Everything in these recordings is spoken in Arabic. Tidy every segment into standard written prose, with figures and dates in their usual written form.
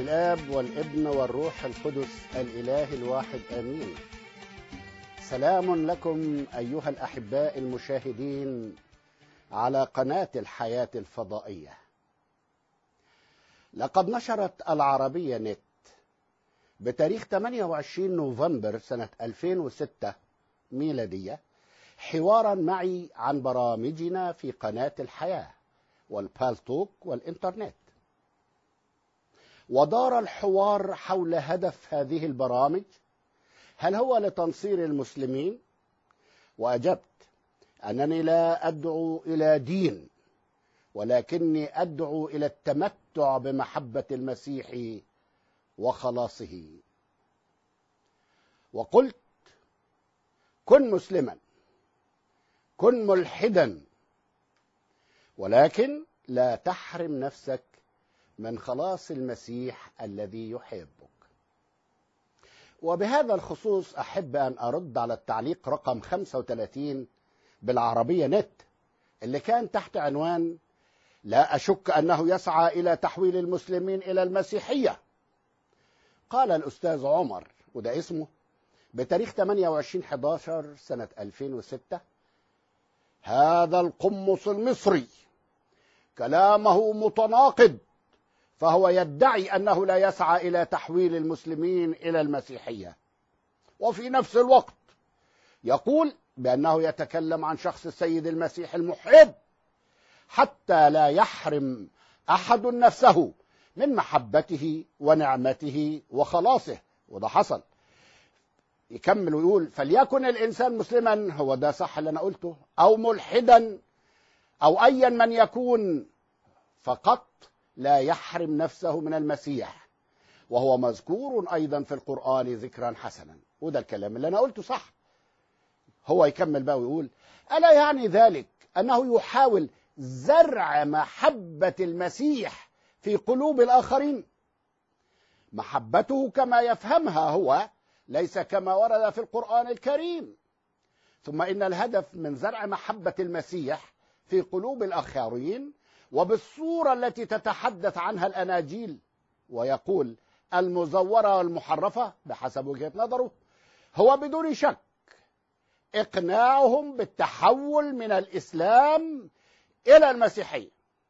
الآب والابن والروح القدس الإله الواحد آمين. سلام لكم أيها الأحباء المشاهدين على قناة الحياة الفضائية. لقد نشرت العربية نت بتاريخ 28 نوفمبر سنة 2006 ميلادية حوارا معي عن برامجنا في قناة الحياة والبالتوك والإنترنت، ودار الحوار حول هدف هذه البرامج، هل هو لتنصير المسلمين؟ وأجبت أنني لا أدعو إلى دين، ولكني أدعو إلى التمتع بمحبة المسيح وخلاصه. وقلت: كن مسلما، كن ملحدا، ولكن لا تحرم نفسك من خلاص المسيح الذي يحبك. وبهذا الخصوص أحب أن أرد على التعليق رقم 35 بالعربية نت اللي كان تحت عنوان: لا أشك أنه يسعى إلى تحويل المسلمين إلى المسيحية. قال الأستاذ عمر، وده اسمه، بتاريخ 28/11 سنة 2006: هذا القمص المصري كلامه متناقض، فهو يدعي أنه لا يسعى إلى تحويل المسلمين إلى المسيحية، وفي نفس الوقت يقول بأنه يتكلم عن شخص السيد المسيح المحب، حتى لا يحرم أحد نفسه من محبته ونعمته وخلاصه. وده حصل. يكمل ويقول: فليكن الإنسان مسلما، هو ده صح اللي أنا قلته، أو ملحدا، أو أيا من يكون، فقط لا يحرم نفسه من المسيح، وهو مذكور أيضا في القرآن ذكرا حسنا. وده الكلام اللي أنا قلته صح. هو يكمل بقى ويقول: ألا يعني ذلك أنه يحاول زرع محبة المسيح في قلوب الآخرين؟ محبته كما يفهمها هو ليس كما ورد في القرآن الكريم. ثم إن الهدف من زرع محبة المسيح في قلوب الآخرين وبالصورة التي تتحدث عنها الأناجيل، ويقول المزورة والمحرفة بحسب وجهة نظره، هو بدون شك إقناعهم بالتحول من الإسلام إلى المسيحية.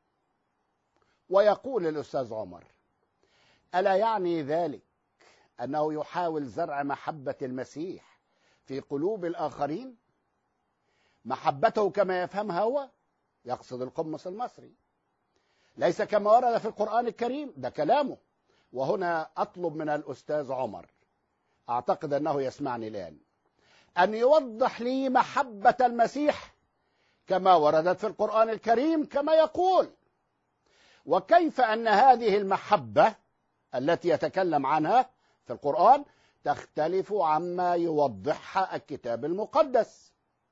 ويقول الأستاذ عمر: ألا يعني ذلك أنه يحاول زرع محبة المسيح في قلوب الآخرين؟ محبته كما يفهمها هو، يقصد القمص المصري، ليس كما ورد في القرآن الكريم. ده كلامه. وهنا أطلب من الأستاذ عمر، أعتقد أنه يسمعني الآن، أن يوضح لي محبة المسيح كما وردت في القرآن الكريم كما يقول، وكيف أن هذه المحبة التي يتكلم عنها في القرآن تختلف عما يوضحها الكتاب المقدس.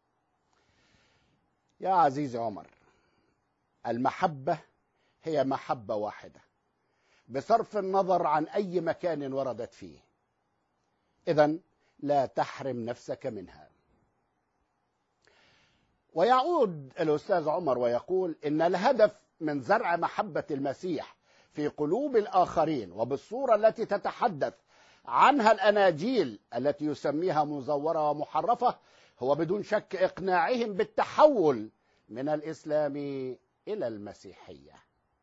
يا عزيزي عمر، المحبة هي محبة واحدة بصرف النظر عن أي مكان وردت فيه، إذن لا تحرم نفسك منها. ويعود الأستاذ عمر ويقول إن الهدف من زرع محبة المسيح في قلوب الآخرين وبالصورة التي تتحدث عنها الأناجيل التي يسميها مزورة ومحرفة هو بدون شك إقناعهم بالتحول من الإسلام إلى المسيحية.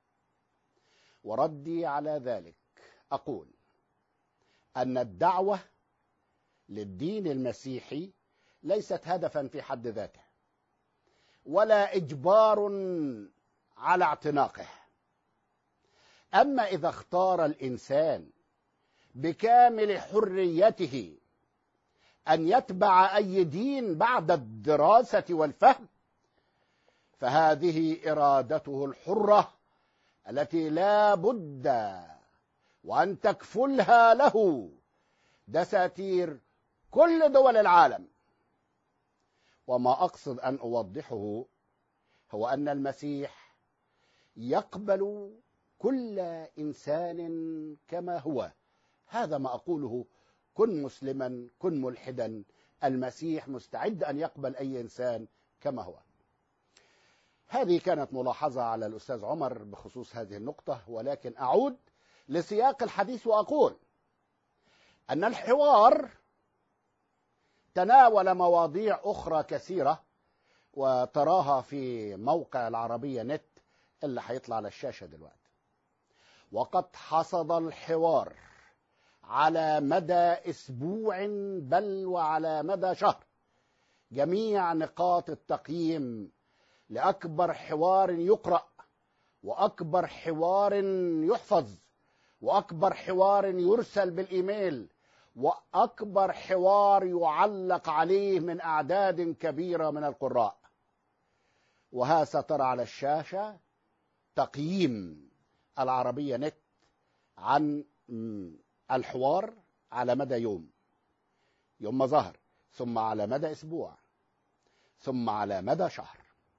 وردي على ذلك أقول أن الدعوة للدين المسيحي ليست هدفا في حد ذاته، ولا إجبار على اعتناقه. أما إذا اختار الإنسان بكامل حريته أن يتبع أي دين بعد الدراسة والفهم، فهذه إرادته الحرة التي لا بد وأن تكفلها له دساتير كل دول العالم. وما أقصد أن أوضحه هو أن المسيح يقبل كل إنسان كما هو. هذا ما أقوله: كن مسلما، كن ملحدا، المسيح مستعد أن يقبل أي إنسان كما هو. هذه كانت ملاحظة على الأستاذ عمر بخصوص هذه النقطة، ولكن أعود لسياق الحديث وأقول أن الحوار تناول مواضيع أخرى كثيرة، وتراها في موقع العربية نت اللي هيطلع على الشاشة دلوقتي. وقد حصد الحوار على مدى أسبوع بل وعلى مدى شهر جميع نقاط التقييم لأكبر حوار يقرأ، وأكبر حوار يحفظ، وأكبر حوار يرسل بالإيميل، وأكبر حوار يعلق عليه من أعداد كبيرة من القراء. وها سترى على الشاشة تقييم العربية نت عن الحوار على مدى يوم ما ظهر، ثم على مدى أسبوع، ثم على مدى شهر.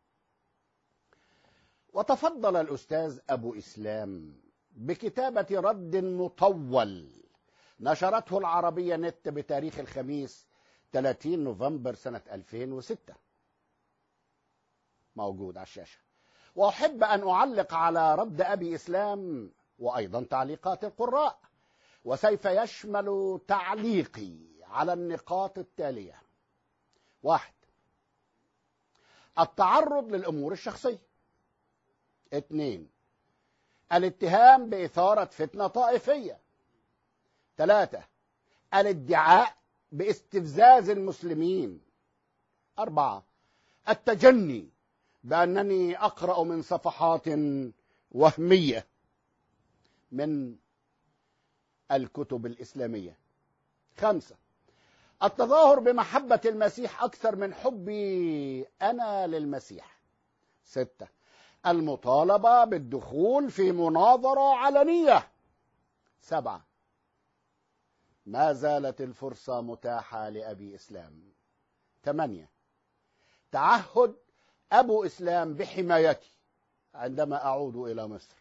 وتفضل الأستاذ أبو إسلام بكتابة رد مطول نشرته العربية نت بتاريخ الخميس 30 نوفمبر سنة 2006، موجود على الشاشة. وأحب أن أعلق على رد أبي إسلام وأيضا تعليقات القراء، وسوف يشمل تعليقي على النقاط التالية: 1. التعرض للأمور الشخصية. 2. الاتهام بإثارة فتنة طائفية. 3. الادعاء باستفزاز المسلمين. 4. التجني بأنني أقرأ من صفحات وهمية من الكتب الإسلامية. 5. التظاهر بمحبة المسيح أكثر من حبي أنا للمسيح. 6. المطالبة بالدخول في مناظرة علنية. 7. ما زالت الفرصة متاحة لأبي إسلام. 8. تعهد أبو إسلام بحمايتي عندما أعود إلى مصر.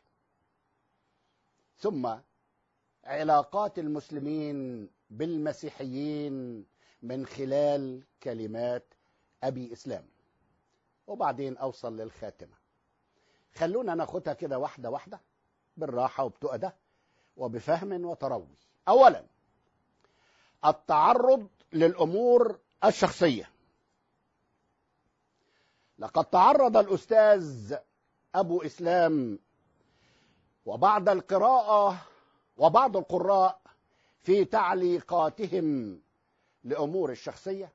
ثم علاقات المسلمين بالمسيحيين من خلال كلمات أبي إسلام. وبعدين أوصل للخاتمة. خلونا ناخدها كده واحدة واحدة بالراحة وبتؤدة وبفهم وتروي. أولا، التعرض للأمور الشخصية. لقد تعرض الأستاذ أبو إسلام وبعض القراء في تعليقاتهم لأمور الشخصية.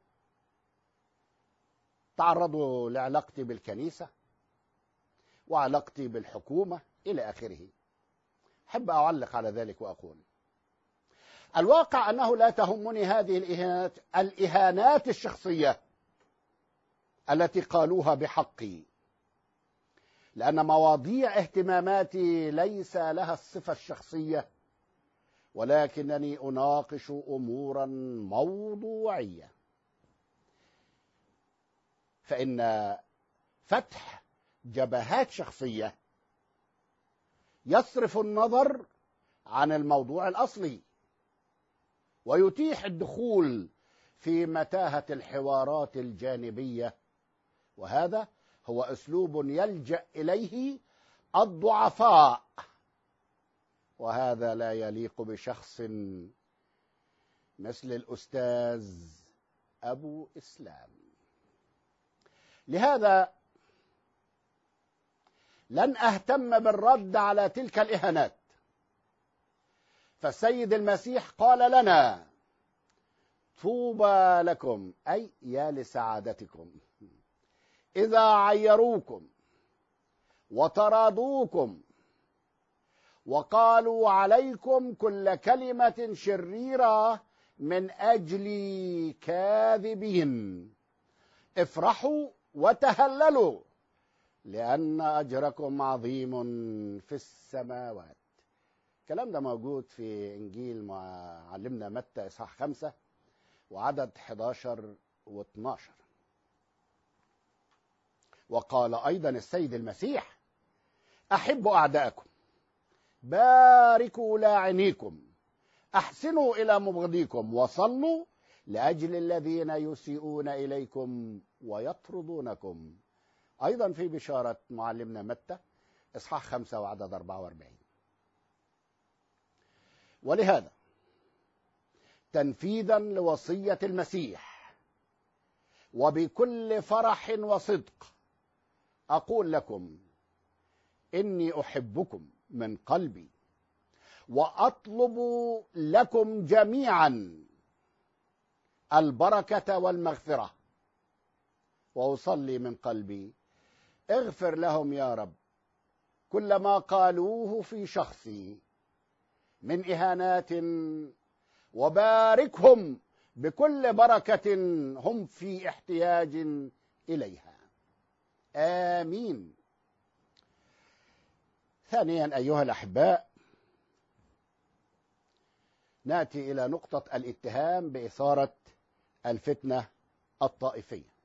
تعرضوا لعلاقتي بالكنيسة وعلاقتي بالحكومة إلى آخره. أحب أعلق على ذلك وأقول: الواقع أنه لا تهمني هذه الإهانات الشخصية التي قالوها بحقي، لأن مواضيع اهتماماتي ليس لها الصفة الشخصية، ولكنني أناقش أمورا موضوعية. فإن فتح جبهات شخصية يصرف النظر عن الموضوع الأصلي ويتيح الدخول في متاهة الحوارات الجانبية، وهذا هو أسلوب يلجأ إليه الضعفاء، وهذا لا يليق بشخص مثل الأستاذ أبو إسلام. لهذا لن أهتم بالرد على تلك الإهانات، فالسيد المسيح قال لنا: طوبى لكم، أي يا لسعادتكم، إذا عيروكم وطردوكم وقالوا عليكم كل كلمة شريرة من أجل كاذبين، افرحوا وتهللوا لأن أجركم عظيم في السماوات. الكلام ده موجود في إنجيل معلمنا متى إصحاح 5 وعدد 11 و12. وقال أيضا السيد المسيح: أحبوا أعداءكم، باركوا لاعنيكم، أحسنوا إلى مبغضيكم، وصلوا لأجل الذين يسيئون إليكم ويطردونكم. أيضا في بشارة معلمنا متى إصحاح 5 وعدد 44. ولهذا تنفيذا لوصية المسيح وبكل فرح وصدق أقول لكم إني أحبكم من قلبي، وأطلب لكم جميعا البركة والمغفرة، وأصلي من قلبي اغفر لهم يا رب كل ما قالوه في شخصي من إهانات، وباركهم بكل بركة هم في احتياج إليها. آمين. ثانيا أيها الأحباء، نأتي إلى نقطة الاتهام بإثارة الفتنة الطائفية.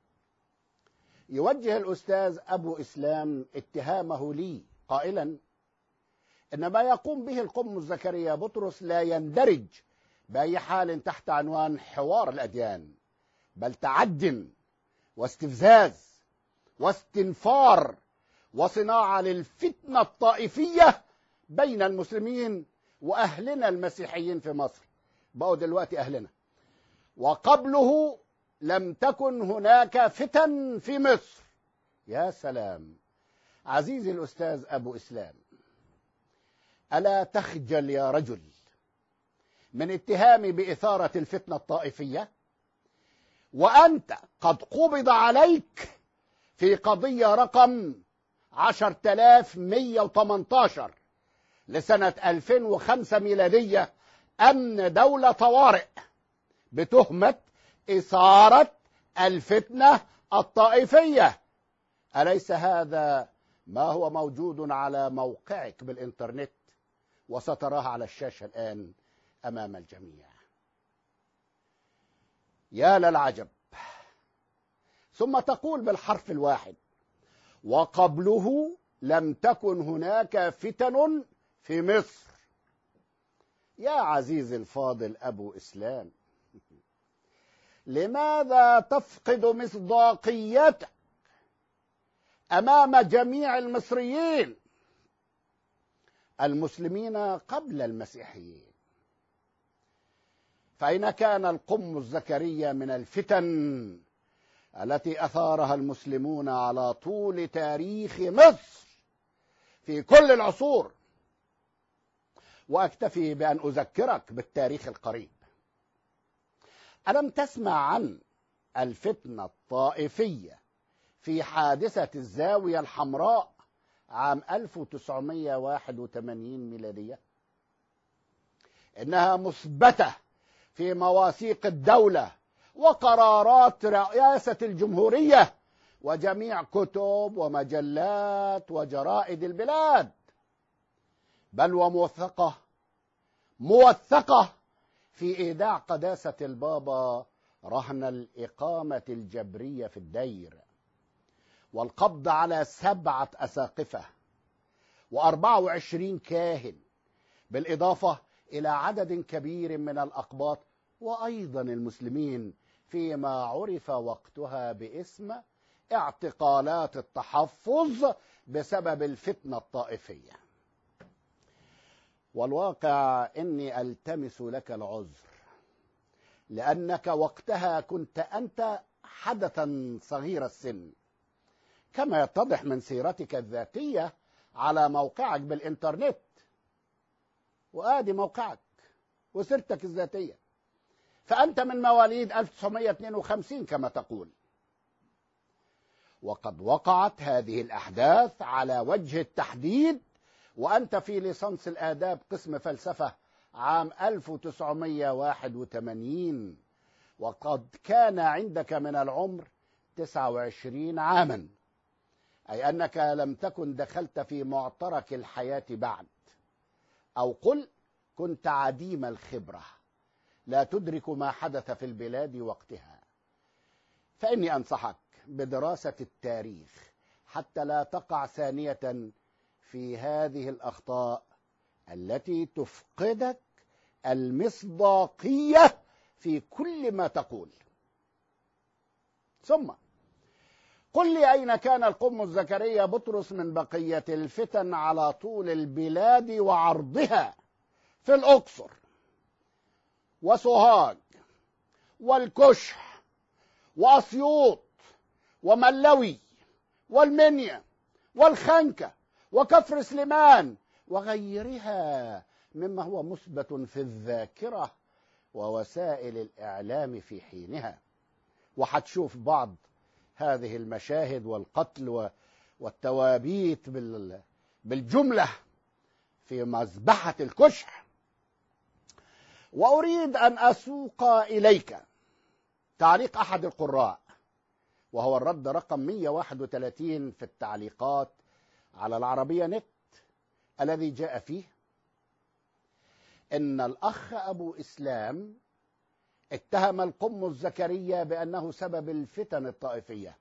يوجه الأستاذ أبو إسلام اتهامه لي قائلا إن ما يقوم به القمص زكريا بطرس لا يندرج بأي حال تحت عنوان حوار الأديان، بل تعد واستفزاز واستنفار وصناعة للفتنة الطائفية بين المسلمين وأهلنا المسيحيين في مصر. بقوا دلوقتي أهلنا، وقبله لم تكن هناك فتن في مصر. يا سلام. عزيزي الأستاذ أبو إسلام، ألا تخجل يا رجل من اتهامي بإثارة الفتنة الطائفية، وأنت قد قبض عليك في قضية رقم 10118 لسنة 2005 ميلادية، أمن دولة طوارئ، بتهمة إثارة الفتنة الطائفية. أليس هذا ما هو موجود على موقعك بالإنترنت وستراه على الشاشة الآن أمام الجميع؟ يا للعجب. ثم تقول بالحرف الواحد وقبله لم تكن هناك فتن في مصر. يا عزيزي الفاضل أبو إسلام، لماذا تفقد مصداقيتك أمام جميع المصريين المسلمين قبل المسيحيين؟ فأين كان القمص زكريا من الفتن التي أثارها المسلمون على طول تاريخ مصر في كل العصور؟ وأكتفي بأن أذكرك بالتاريخ القريب. ألم تسمع عن الفتنة الطائفية في حادثة الزاوية الحمراء عام 1981 ميلادية؟ إنها مثبتة في مواثيق الدولة وقرارات رئاسة الجمهورية وجميع كتب ومجلات وجرائد البلاد، بل وموثقة في إيداع قداسة البابا رهن الإقامة الجبرية في الدير، والقبض على 7 أساقفة و24 كاهن، بالإضافة إلى عدد كبير من الأقباط وأيضا المسلمين، فيما عرف وقتها باسم اعتقالات التحفظ بسبب الفتنة الطائفية. والواقع إني ألتمس لك العذر، لأنك وقتها كنت أنت حدثا صغير السن، كما يتضح من سيرتك الذاتية على موقعك بالإنترنت. وآدي موقعك وسيرتك الذاتية، فأنت من مواليد 1952 كما تقول. وقد وقعت هذه الأحداث على وجه التحديد وأنت في ليسانس الآداب قسم فلسفة عام 1981، وقد كان عندك من العمر 29 عاما، أي أنك لم تكن دخلت في معترك الحياة بعد، أو قل كنت عديم الخبرة لا تدرك ما حدث في البلاد وقتها. فإني أنصحك بدراسة التاريخ حتى لا تقع ثانية في هذه الأخطاء التي تفقدك المصداقية في كل ما تقول. ثم قل لي أين كان القمص زكريا بطرس من بقية الفتن على طول البلاد وعرضها في الأقصر وسوهاج والكشح وأسيوط وملوي والمنيا والخنكة وكفر سليمان وغيرها مما هو مثبت في الذاكرة ووسائل الإعلام في حينها. وحتشوف بعض هذه المشاهد والقتل والتوابيت بالجملة في مذبحة الكشح. وأريد أن أسوق إليك تعليق أحد القراء، وهو الرد رقم 131 في التعليقات على العربية نت، الذي جاء فيه إن الأخ أبو إسلام اتهم القمص زكريا بأنه سبب الفتن الطائفية.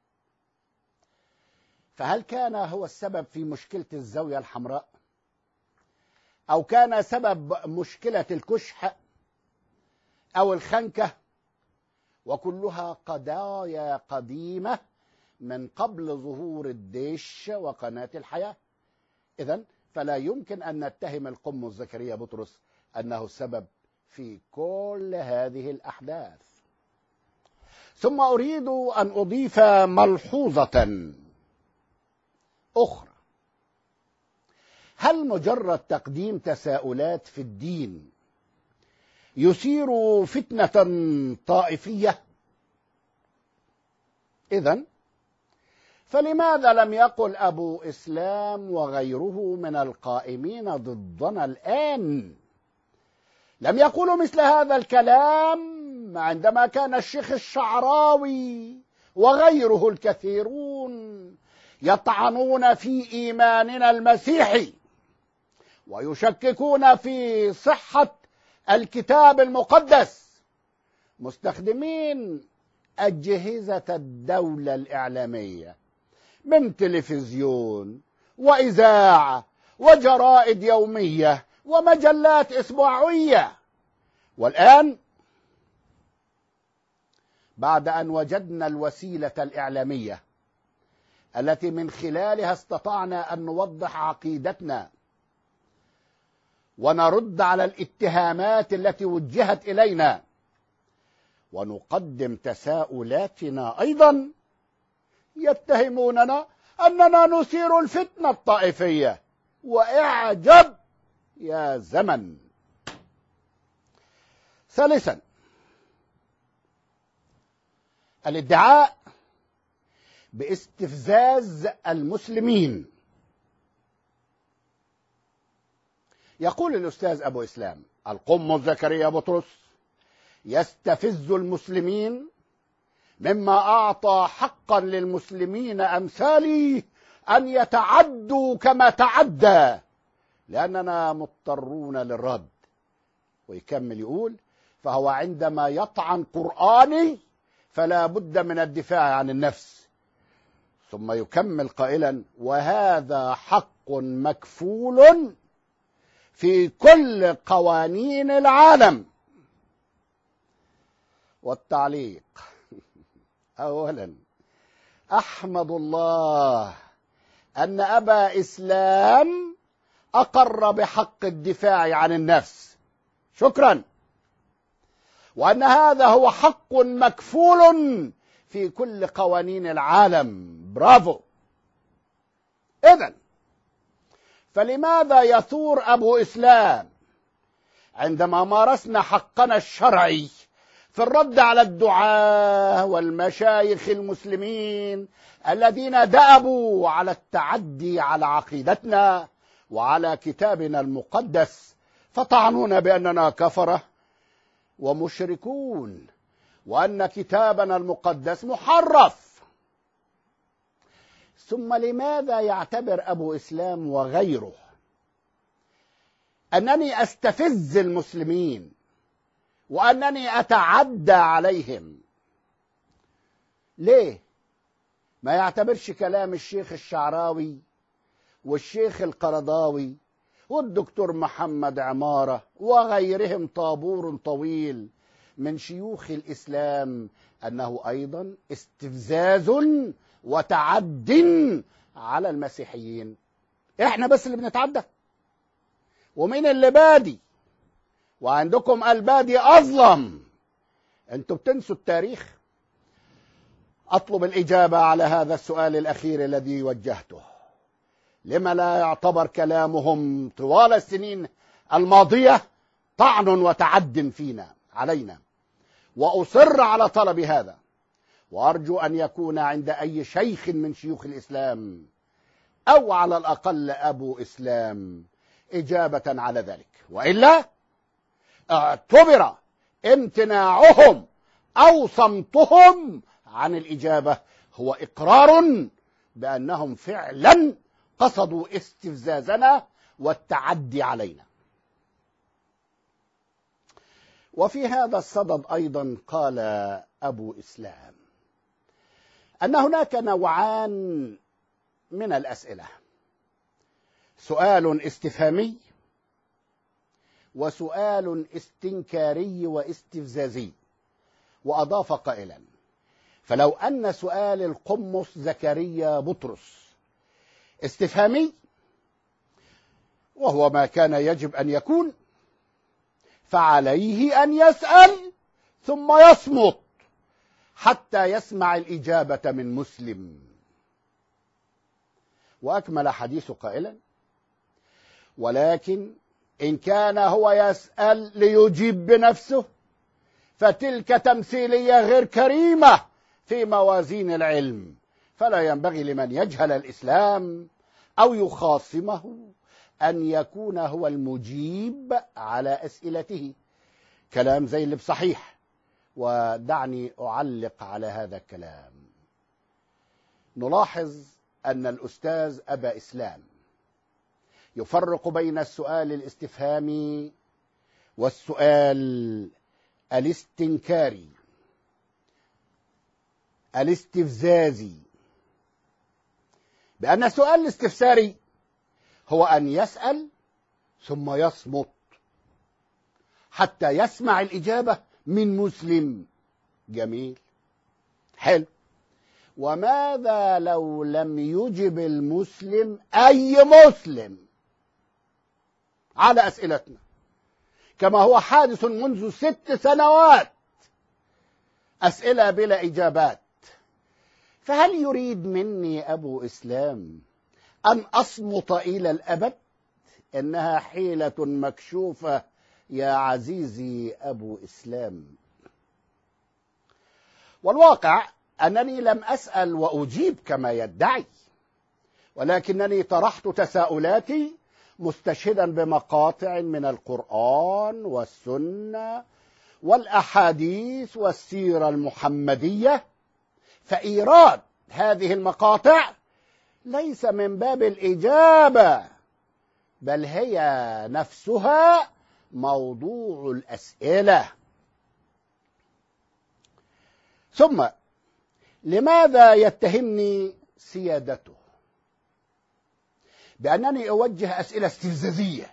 فهل كان هو السبب في مشكلة الزاوية الحمراء، أو كان سبب مشكلة الكشح أو الخنكة؟ وكلها قضايا قديمة من قبل ظهور الدش وقناة الحياة. إذن فلا يمكن أن نتهم القمص زكريا بطرس أنه السبب في كل هذه الأحداث. ثم أريد أن أضيف ملحوظة أخرى. هل مجرد تقديم تساؤلات في الدين يثير فتنة طائفية؟ إذن فلماذا لم يقل أبو إسلام وغيره من القائمين ضدنا الآن، لم يقولوا مثل هذا الكلام عندما كان الشيخ الشعراوي وغيره الكثيرون يطعنون في إيماننا المسيحي ويشككون في صحة الكتاب المقدس، مستخدمين أجهزة الدولة الإعلامية من تلفزيون وإذاعة وجرائد يومية ومجلات أسبوعية. والآن بعد أن وجدنا الوسيلة الإعلامية التي من خلالها استطعنا أن نوضح عقيدتنا ونرد على الاتهامات التي وجهت إلينا ونقدم تساؤلاتنا أيضا، يتهموننا أننا نثير الفتنة الطائفية. وإعجب يا زمن. ثالثا، الادعاء باستفزاز المسلمين. يقول الأستاذ أبو إسلام القمص زكريا بطرس يستفز المسلمين، مما أعطى حقا للمسلمين أمثالي أن يتعدوا كما تعدى، لأننا مضطرون للرد. ويكمل يقول فهو عندما يطعن قرآني فلا بد من الدفاع عن النفس. ثم يكمل قائلا وهذا حق مكفول في كل قوانين العالم. والتعليق: أولا، أحمد الله أن أبا إسلام أقر بحق الدفاع عن النفس، شكرا، وأن هذا هو حق مكفول في كل قوانين العالم، برافو. إذن فلماذا يثور أبو إسلام عندما مارسنا حقنا الشرعي في الرد على الدعاة والمشايخ المسلمين الذين دأبوا على التعدي على عقيدتنا وعلى كتابنا المقدس، فطعنونا بأننا كفرة ومشركون وأن كتابنا المقدس محرف؟ ثم لماذا يعتبر أبو إسلام وغيره أنني أستفز المسلمين وأنني أتعدى عليهم؟ ليه ما يعتبرش كلام الشيخ الشعراوي والشيخ القرضاوي والدكتور محمد عمارة وغيرهم طابور طويل من شيوخ الإسلام أنه أيضا استفزاز وتعد على المسيحيين؟ إحنا بس اللي بنتعدى؟ ومين اللي بادي وعندكم البادي أظلم. أنتم بتنسوا التاريخ. أطلب الإجابة على هذا السؤال الأخير الذي وجهته. لما لا يعتبر كلامهم طوال السنين الماضية طعن وتعد فينا علينا؟ وأصر على طلب هذا، وأرجو أن يكون عند أي شيخ من شيوخ الإسلام أو على الأقل أبو إسلام إجابة على ذلك، وإلا اعتبر امتناعهم أو صمتهم عن الإجابة هو إقرار بأنهم فعلا قصدوا استفزازنا والتعدي علينا. وفي هذا الصدد أيضا قال أبو إسلام أن هناك نوعان من الأسئلة: سؤال استفهامي وسؤال استنكاري واستفزازي. وأضاف قائلا: فلو أن سؤال القمص زكريا بطرس استفهامي، وهو ما كان يجب أن يكون، فعليه أن يسأل ثم يصمت حتى يسمع الإجابة من مسلم. وأكمل حديث قائلا: ولكن إن كان هو يسأل ليجيب بنفسه فتلك تمثيلية غير كريمة في موازين العلم، فلا ينبغي لمن يجهل الإسلام أو يخاصمه أن يكون هو المجيب على أسئلته. كلام زي اللي بصحيح. ودعني أعلق على هذا الكلام. نلاحظ أن الأستاذ أبا إسلام يفرق بين السؤال الاستفهامي والسؤال الاستنكاري الاستفزازي، بأن السؤال الاستفساري هو أن يسأل ثم يصمت حتى يسمع الإجابة من مسلم. جميل، حلو. وماذا لو لم يجب المسلم أي مسلم على أسئلتنا، كما هو حادث منذ 6 سنوات، أسئلة بلا إجابات؟ فهل يريد مني أبو إسلام أن أصمت إلى الأبد؟ إنها حيلة مكشوفة يا عزيزي أبو إسلام. والواقع أنني لم أسأل وأجيب كما يدعي، ولكنني طرحت تساؤلاتي مستشهدا بمقاطع من القرآن والسنة والأحاديث والسيرة المحمدية. فإيراد هذه المقاطع ليس من باب الإجابة، بل هي نفسها موضوع الأسئلة. ثم لماذا يتهمني سيادته بأنني أوجه أسئلة استفزازية؟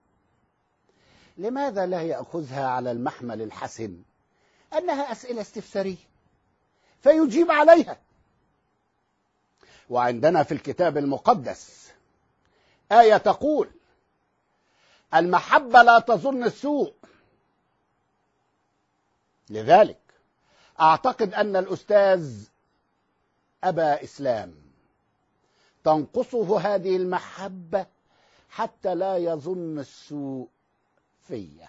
لماذا لا يأخذها على المحمل الحسن أنها أسئلة استفسارية فيجيب عليها؟ وعندنا في الكتاب المقدس آية تقول: المحبة لا تظن السوء. لذلك أعتقد أن الأستاذ أبا إسلام تنقصه هذه المحبة حتى لا يظن السوء فيه.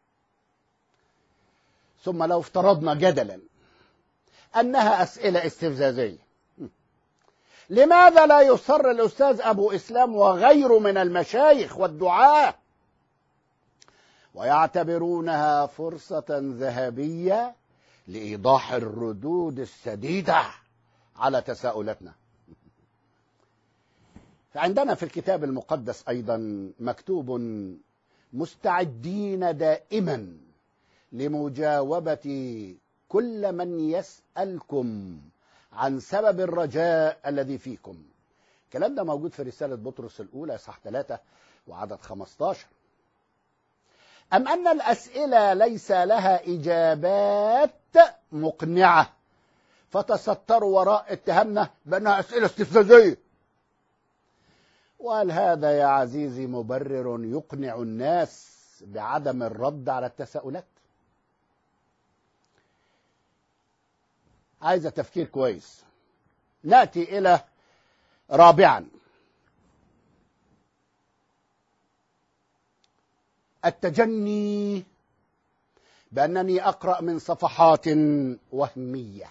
ثم لو افترضنا جدلا أنها أسئلة استفزازية، لماذا لا يصر الأستاذ أبو إسلام وغيره من المشايخ والدعاة ويعتبرونها فرصة ذهبية لإيضاح الردود السديدة على تساؤلاتنا؟ فعندنا في الكتاب المقدس أيضا مكتوب: مستعدين دائما لمجاوبة كل من يسألكم عن سبب الرجاء الذي فيكم. الكلام ده موجود في رسالة بطرس الأولى إصحاح 3 وعدد 15. أم أن الأسئلة ليس لها إجابات مقنعة فتستروا وراء اتهامنا بأنها أسئلة استفزازية؟ وهل هذا يا عزيزي مبرر يقنع الناس بعدم الرد على التساؤلات. عايزة تفكير كويس. نأتي إلى رابعا، التجني بأنني أقرأ من صفحات وهمية.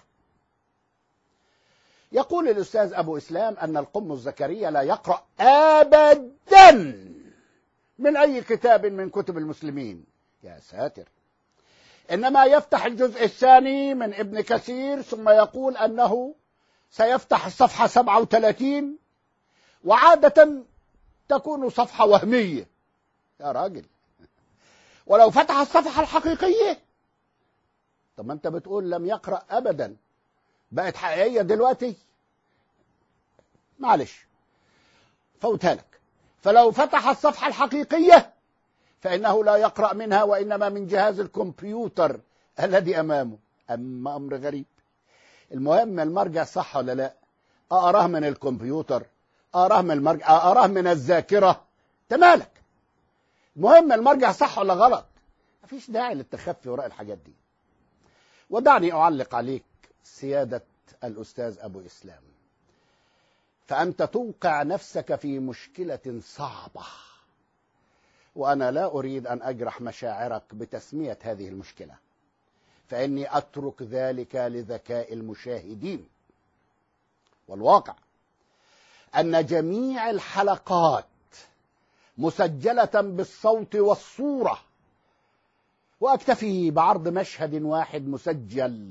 يقول الأستاذ أبو إسلام أن القمص زكريا لا يقرأ أبدا من أي كتاب من كتب المسلمين. يا ساتر. إنما يفتح الجزء الثاني من ابن كثير ثم يقول أنه سيفتح الصفحة 37 وعادة تكون صفحة وهمية. يا راجل، ولو فتح الصفحة الحقيقية. طب ما أنت بتقول لم يقرأ أبدا، بقت حقيقية دلوقتي. معلش فوتها لك. فلو فتح الصفحة الحقيقية فإنه لا يقرأ منها وإنما من جهاز الكمبيوتر الذي أمامه. أما أمر غريب. المهم المرجع صح ولا لا؟ أقراه من الكمبيوتر، أقراه من المرجع، أقراه من الذاكرة، تمالك. المهم المرجع صح ولا غلط. مفيش داعي للتخفي وراء الحاجات دي. ودعني أعلق عليك سيادة الأستاذ أبو إسلام، فأنت توقع نفسك في مشكلة صعبة، وأنا لا أريد أن أجرح مشاعرك بتسمية هذه المشكلة، فإني أترك ذلك لذكاء المشاهدين. والواقع أن جميع الحلقات مسجلة بالصوت والصورة، وأكتفي بعرض مشهد واحد مسجل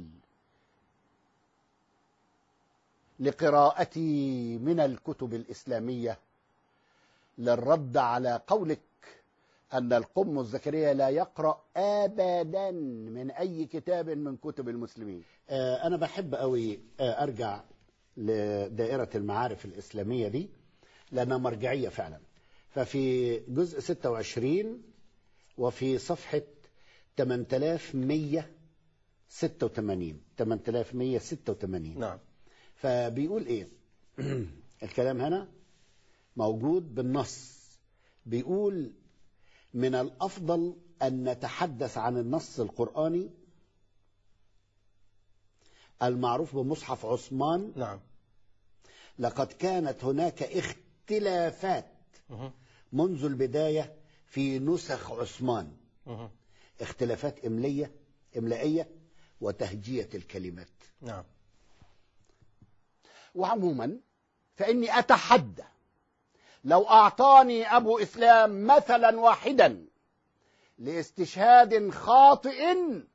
لقراءتي من الكتب الإسلامية للرد على قولك أن القمص زكريا لا يقرأ أبدا من أي كتاب من كتب المسلمين. أنا بحب أوي أرجع لدائرة المعارف الإسلامية دي لأنها مرجعية فعلا. ففي جزء 26 وفي صفحة 8186. نعم. فبيقول إيه؟ الكلام هنا موجود بالنص. بيقول من الأفضل أن نتحدث عن النص القرآني المعروف بمصحف عثمان. نعم. لقد كانت هناك اختلافات منذ البداية في نسخ عثمان، اختلافات إملائية وتهجية الكلمات. نعم. وعموما فإني أتحدى لو أعطاني أبو إسلام مثلا واحدا لاستشهاد خاطئ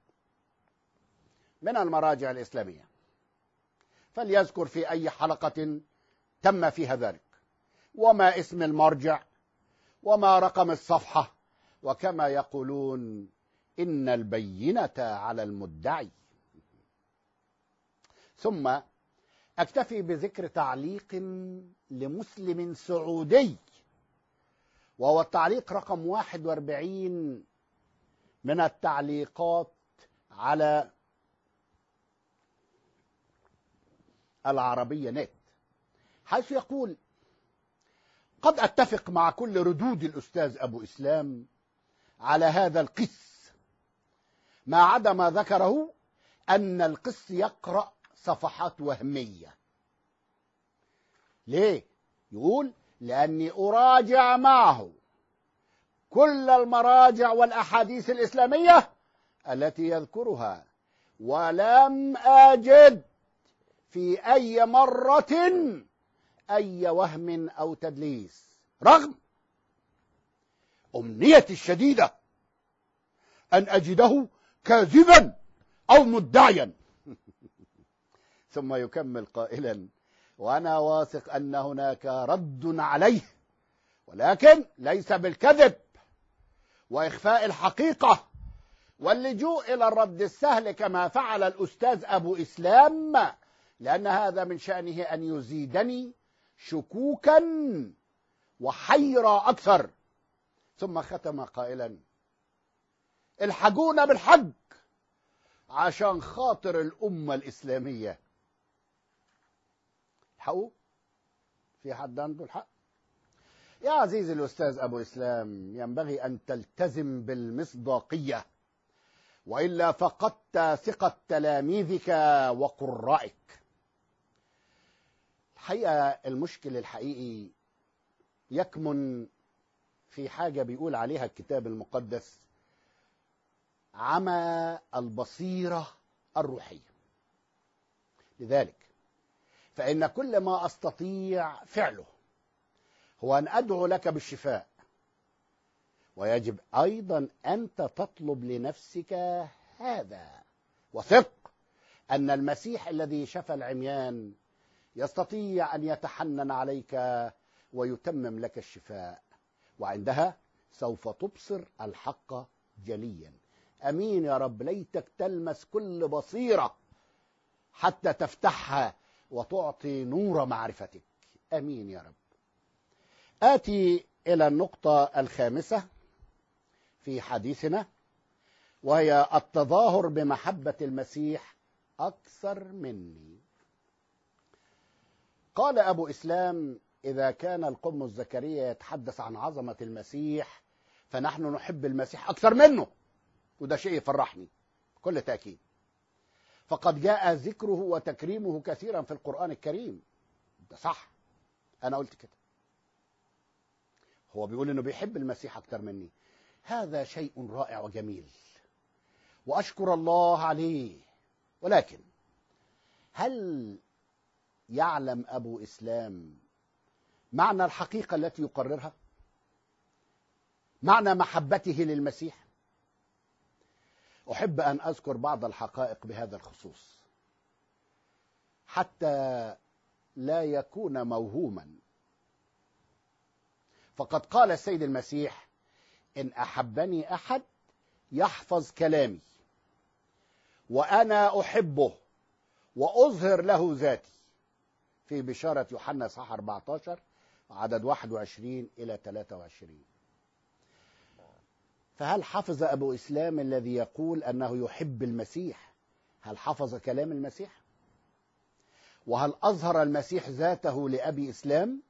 من المراجع الإسلامية فليذكر في أي حلقة تم فيها ذلك، وما اسم المرجع، وما رقم الصفحة، وكما يقولون إن البينة على المدعي. ثم أكتفي بذكر تعليق لمسلم سعودي، وهو التعليق رقم 41 من التعليقات على العربية نت، حيث يقول: قد أتفق مع كل ردود الأستاذ أبو إسلام على هذا القس، ما عدا ما ذكره أن القس يقرأ صفحات وهمية. ليه؟ يقول: لأني أراجع معه كل المراجع والأحاديث الإسلامية التي يذكرها، ولم أجد في أي مرة أي وهم أو تدليس، رغم أمنيتي الشديدة أن أجده كاذبا أو مدعيا. ثم يكمل قائلا: وأنا واثق أن هناك رد عليه، ولكن ليس بالكذب وإخفاء الحقيقة واللجوء إلى الرد السهل كما فعل الأستاذ أبو إسلام، لأن هذا من شأنه أن يزيدني شكوكا وحيرة أكثر. ثم ختم قائلا: الحقونا بالحق عشان خاطر الأمة الإسلامية. الحقوا، في حد عنده الحق؟ يا عزيزي الأستاذ أبو إسلام، ينبغي أن تلتزم بالمصداقية، وإلا فقدت ثقة تلاميذك وقرائك. الحقيقة المشكل الحقيقي يكمن في حاجة بيقول عليها الكتاب المقدس: عمى البصيرة الروحية. لذلك فإن كل ما أستطيع فعله هو أن أدعو لك بالشفاء، ويجب أيضا أنت تطلب لنفسك هذا، وثق أن المسيح الذي شفى العميان يستطيع أن يتحنن عليك ويتمم لك الشفاء، وعندها سوف تبصر الحق جليا. أمين يا رب. ليتك تلمس كل بصيرة حتى تفتحها وتعطي نور معرفتك. أمين يا رب. آتي إلى النقطة الخامسة في حديثنا، وهي التظاهر بمحبة المسيح أكثر مني. قال أبو إسلام: إذا كان القمص زكريا يتحدث عن عظمة المسيح فنحن نحب المسيح أكثر منه، وده شيء يفرحني بكل تأكيد، فقد جاء ذكره وتكريمه كثيرا في القرآن الكريم. ده صح، أنا قلت كده. هو بيقول إنه بيحب المسيح أكثر مني، هذا شيء رائع وجميل وأشكر الله عليه. ولكن هل يعلم أبو إسلام معنى الحقيقة التي يقررها؟ معنى محبته للمسيح؟ أحب أن أذكر بعض الحقائق بهذا الخصوص حتى لا يكون موهوما. فقد قال السيد المسيح: إن أحبني أحد يحفظ كلامي وأنا أحبه وأظهر له ذاتي، في بشارة يوحنا صح 14 عدد 21 إلى 23. فهل حفظ أبو إسلام الذي يقول أنه يحب المسيح، هل حفظ كلام المسيح؟ وهل أظهر المسيح ذاته لأبي إسلام؟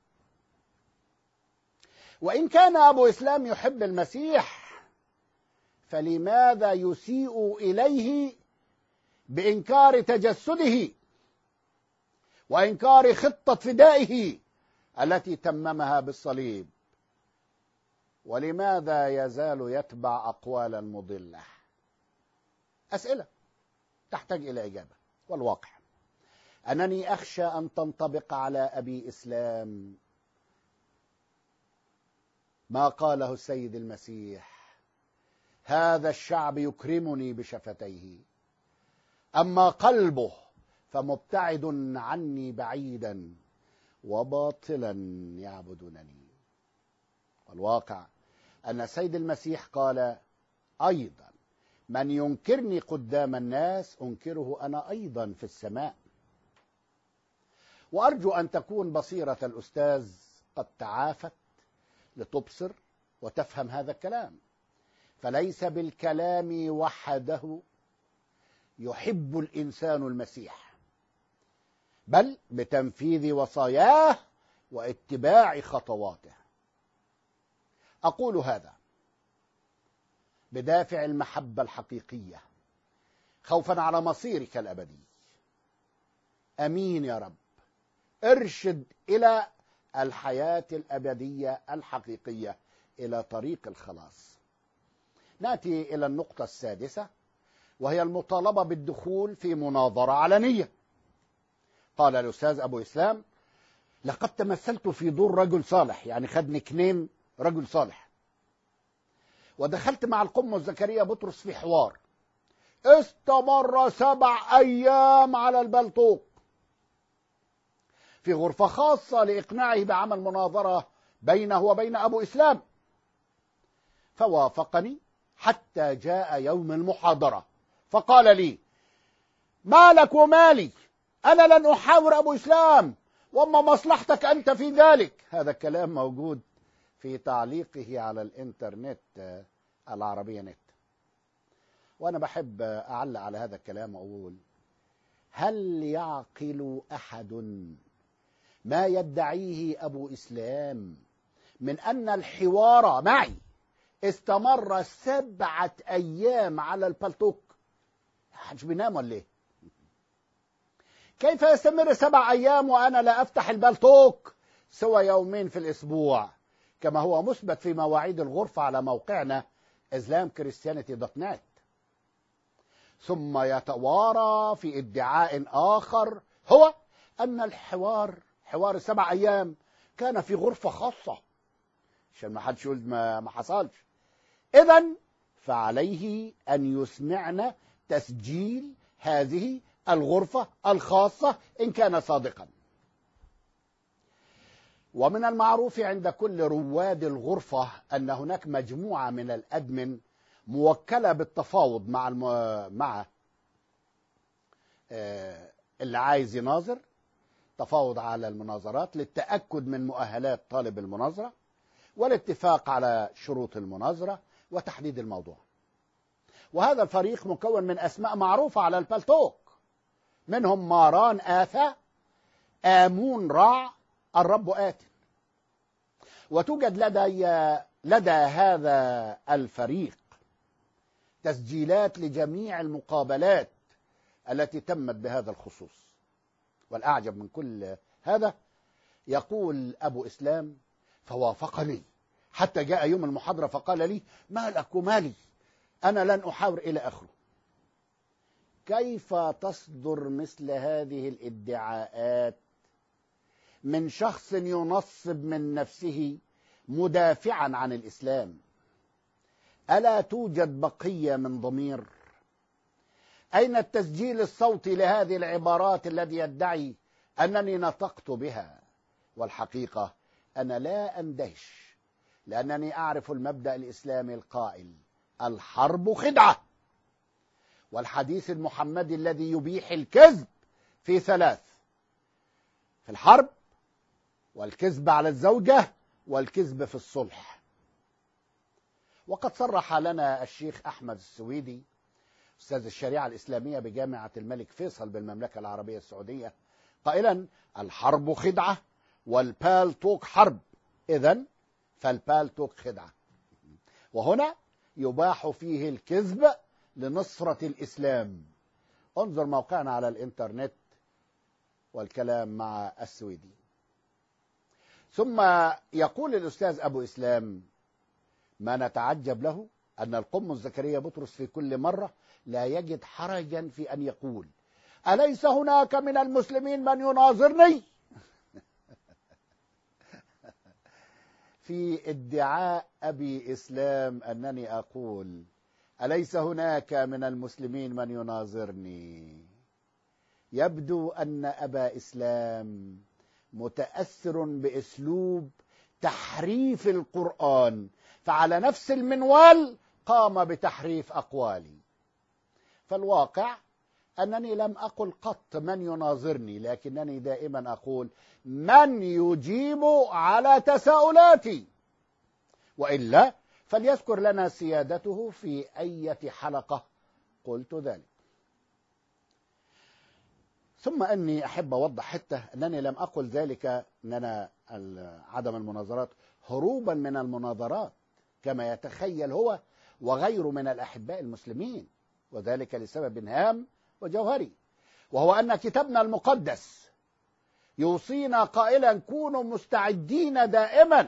وإن كان أبو إسلام يحب المسيح فلماذا يسيء إليه بإنكار تجسده وإنكار خطة فدائه التي تممها بالصليب؟ ولماذا يزال يتبع أقوالا مضلة؟ أسئلة تحتاج إلى إجابة. والواقع أنني أخشى أن تنطبق على أبي إسلام ما قاله السيد المسيح: هذا الشعب يكرمني بشفتيه أما قلبه فمبتعد عني بعيدا وباطلا يعبدونني. والواقع أن السيد المسيح قال أيضا: من ينكرني قدام الناس أنكره أنا أيضا في السماء. وأرجو أن تكون بصيرة الأستاذ قد تعافت لتبصر وتفهم هذا الكلام. فليس بالكلام وحده يحب الإنسان المسيح، بل بتنفيذ وصاياه واتباع خطواته. أقول هذا بدافع المحبة الحقيقية خوفا على مصيرك الأبدي. أمين يا رب. ارشد إلى الحياة الأبدية الحقيقية، إلى طريق الخلاص. نأتي إلى النقطة السادسة، وهي المطالبة بالدخول في مناظرة علنية. قال الأستاذ أبو إسلام: لقد تمثلت في دور رجل صالح، يعني خد نكنيم رجل صالح، ودخلت مع القمص زكريا بطرس في حوار استمر 7 أيام على البلطوق في غرفة خاصة لإقناعه بعمل مناظرة بينه وبين أبو إسلام، فوافقني حتى جاء يوم المحاضرة فقال لي: ما لك ومالي، أنا لن أحاور أبو إسلام، وما مصلحتك أنت في ذلك. هذا الكلام موجود في تعليقه على الإنترنت العربية نت. وأنا بحب أعلق على هذا الكلام وأقول: هل يعقل أحد ما يدعيه أبو إسلام من أن الحوار معي استمر 7 أيام على البلتوك. محدش بينام ولا ايه؟ كيف يستمر 7 أيام وأنا لا أفتح البلتوك سوى يومين في الأسبوع، كما هو مثبت في مواعيد الغرفة على موقعنا islamchristianity.net. ثم يتوارى في ادعاء آخر، هو أن حوار 7 أيام كان في غرفة خاصة، عشان ما حدش يقول ما حصلش. إذن فعليه أن يسمعنا تسجيل هذه الغرفة الخاصة إن كان صادقا. ومن المعروف عند كل رواد الغرفة أن هناك مجموعة من الأدمن موكلة بالتفاوض مع اللي عايز يناظر، تفاوض على المناظرات للتأكد من مؤهلات طالب المناظرة والاتفاق على شروط المناظرة وتحديد الموضوع. وهذا الفريق مكون من أسماء معروفة على البلتوك، منهم ماران آثا، آمون راع، الرب آت. وتوجد لدى هذا الفريق تسجيلات لجميع المقابلات التي تمت بهذا الخصوص. والأعجب من كل هذا، يقول أبو إسلام: فوافقني حتى جاء يوم المحاضرة فقال لي: ما لك ومالي، أنا لن أحاور، إلى آخره. كيف تصدر مثل هذه الادعاءات من شخص ينصب من نفسه مدافعا عن الإسلام؟ ألا توجد بقية من ضمير؟ أين التسجيل الصوتي لهذه العبارات الذي يدعي أنني نطقت بها؟ والحقيقة أنا لا أندهش، لأنني أعرف المبدأ الإسلامي القائل: الحرب خدعة. والحديث المحمدي الذي يبيح الكذب في 3: في الحرب، والكذب على الزوجة، والكذب في الصلح. وقد صرح لنا الشيخ أحمد السويدي أستاذ الشريعة الإسلامية بجامعة الملك فيصل بالمملكة العربية السعودية قائلا: الحرب خدعة والبالتوك حرب، إذن فالبالتوك خدعة. وهنا يباح فيه الكذب لنصرة الإسلام. انظر موقعنا على الإنترنت والكلام مع السويدي. ثم يقول الأستاذ أبو إسلام: ما نتعجب له أن القمص زكريا بطرس في كل مرة لا يجد حرجا في أن يقول: أليس هناك من المسلمين من يناظرني؟ في ادعاء أبي إسلام أنني أقول: أليس هناك من المسلمين من يناظرني، يبدو أن أبا إسلام متأثر بأسلوب تحريف القرآن، فعلى نفس المنوال قام بتحريف أقوالي. فالواقع أنني لم أقل قط من يناظرني، لكنني دائما أقول من يجيب على تساؤلاتي، وإلا فليذكر لنا سيادته في أي حلقة قلت ذلك. ثم أني أحب أوضح حتى أنني لم أقل ذلك أننا عدم المناظرات هروبا من المناظرات كما يتخيل هو وغيره من الأحباء المسلمين، وذلك لسبب هام وجوهري، وهو أن كتابنا المقدس يوصينا قائلا: كونوا مستعدين دائما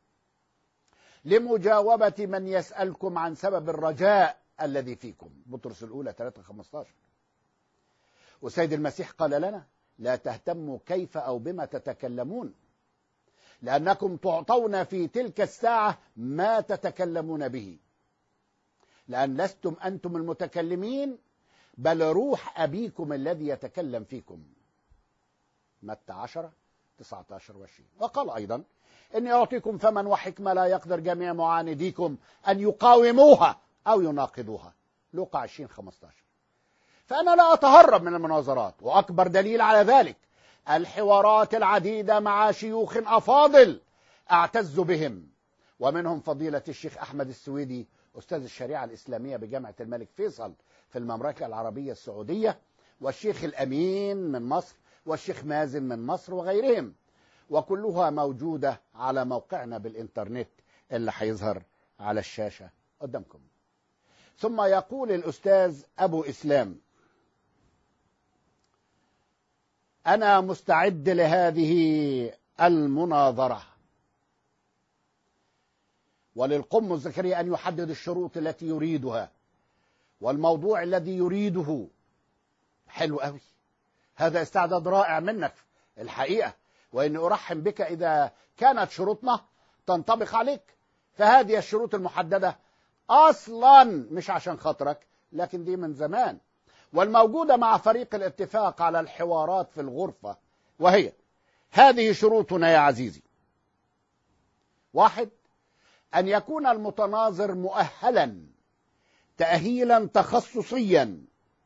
لمجاوبة من يسألكم عن سبب الرجاء الذي فيكم. بطرس الأولى 3:15. والسيد المسيح قال لنا: لا تهتموا كيف أو بما تتكلمون، لأنكم تعطون في تلك الساعة ما تتكلمون به، لأن لستم أنتم المتكلمين بل روح أبيكم الذي يتكلم فيكم. متى 10:19-20. وقال أيضا: إني أعطيكم فما وحكمة لا يقدر جميع معانديكم أن يقاوموها أو يناقضوها. لوقا 20:15. فأنا لا أتهرب من المناظرات، وأكبر دليل على ذلك الحوارات العديدة مع شيوخ أفاضل أعتز بهم، ومنهم فضيلة الشيخ أحمد السويدي أستاذ الشريعة الإسلامية بجامعة الملك فيصل في المملكة العربية السعودية، والشيخ الأمين من مصر، والشيخ مازن من مصر، وغيرهم. وكلها موجودة على موقعنا بالإنترنت اللي هيظهر على الشاشة قدامكم. ثم يقول الأستاذ أبو إسلام: أنا مستعد لهذه المناظرة، وللقم زكريا أن يحدد الشروط التي يريدها والموضوع الذي يريده. حلو قوي، هذا استعداد رائع منك الحقيقة، وإني أرحب بك إذا كانت شروطنا تنطبق عليك. فهذه الشروط المحددة أصلا مش عشان خاطرك، لكن دي من زمان والموجودة مع فريق الاتفاق على الحوارات في الغرفة، وهي هذه شروطنا يا عزيزي: 1. أن يكون المتناظر مؤهلا تأهيلا تخصصيا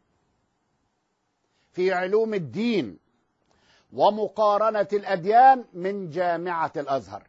في علوم الدين ومقارنة الأديان من جامعة الأزهر.